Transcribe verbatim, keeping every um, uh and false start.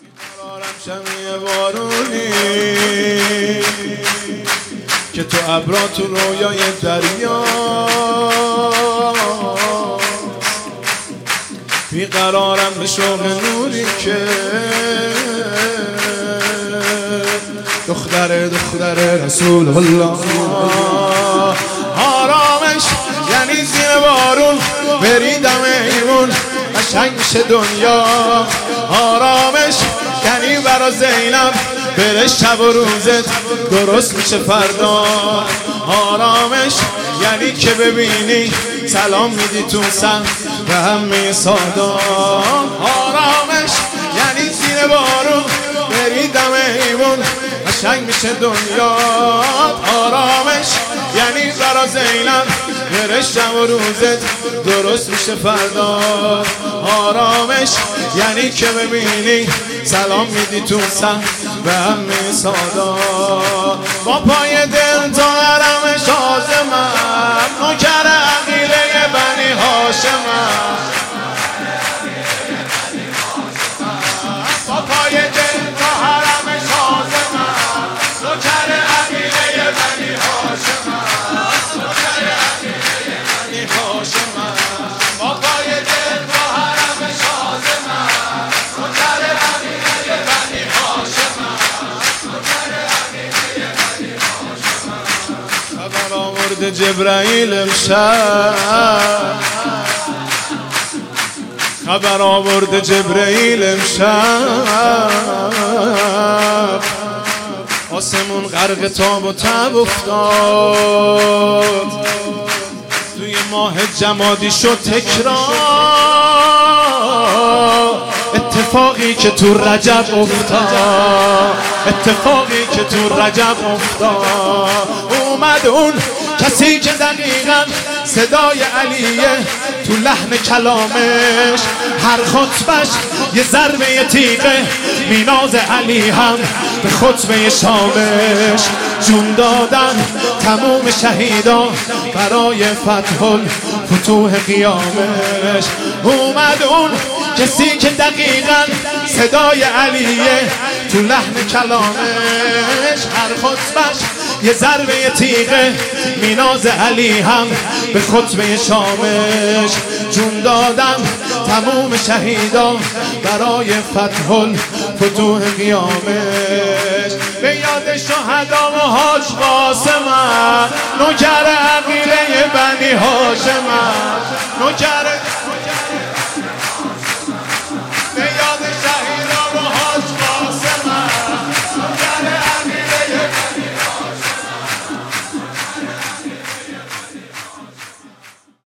قرارم شمیه بارونی که تو ابرا تو رویای دریا بیقرارم به شوق نوری که دختر دختر رسول الله. آرامش یعنی زیر بارون بریدم ایمون قشنگ میشه دنیا. آرامش یعنی برا زینب بره شب و روزت درست میشه فردا. آرامش یعنی که ببینی سلام میدی تو سن به همه سادا. آرامش یعنی زیر بارون بریدم ایمون قشنگ میشه دنیا. آرامش یعنی برا زینب بره شب و روزت درست میشه فردا. آرامش یعنی که ببینی سلام میدی تو سن به همه سادا. با پای دل تا حرم شازمم نوکر عقیله بنی هاشمم. با پای دل تا حرم شازمم نوکر عقیله بنی هاشمم. نوکر عقیله بنی هاشمم. با پای دل تا حرم شازمم نوکر عقیله بنی هاشمم. نوکر عقیله بنی هاشمم. خبر آورد جبرائیل امشب. خبر آورد جبرائیل امشب. آسمون غرق تاب و تب افتاد. توی ماه جمادی شد تکرار اتفاقی که تو رجب افتاد. اتفاقی که تو رجب افتاد. اومد اون کسی که دقیقاً صدای علیه تو لحن کلامش. هر خطبش یه ضربه تیغه میناز علی هم به خطبه شامش. جون دادن تموم شهیدا برای فتح الفتوح قیامش. اومد اون کسی که دقیقاً صدای علیه تو لحن کلامش. هر خطبش یه ضربه تیغه میناز علی هم به خطبه شامش. جون دادم تموم شهیدا برای فتح الفتوح قیامش. به یاد شهدا و حاج قاسمم نوکر عقیله بنی هاشمم. نوکر